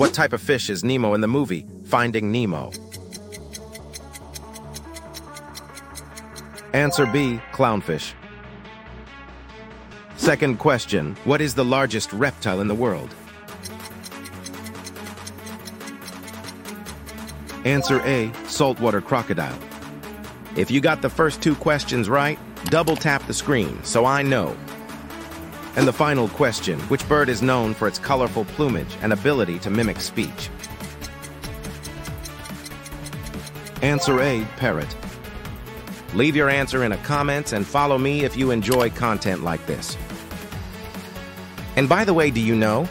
What type of fish is Nemo in the movie Finding Nemo? Answer B, clownfish. Second question, what is the largest reptile in the world? Answer A, saltwater crocodile. If you got the first two questions right, double tap the screen so I know. And the final question, which bird is known for its colorful plumage and ability to mimic speech? Answer A, parrot. Leave your answer in the comments and follow me if you enjoy content like this. And by the way, do you know,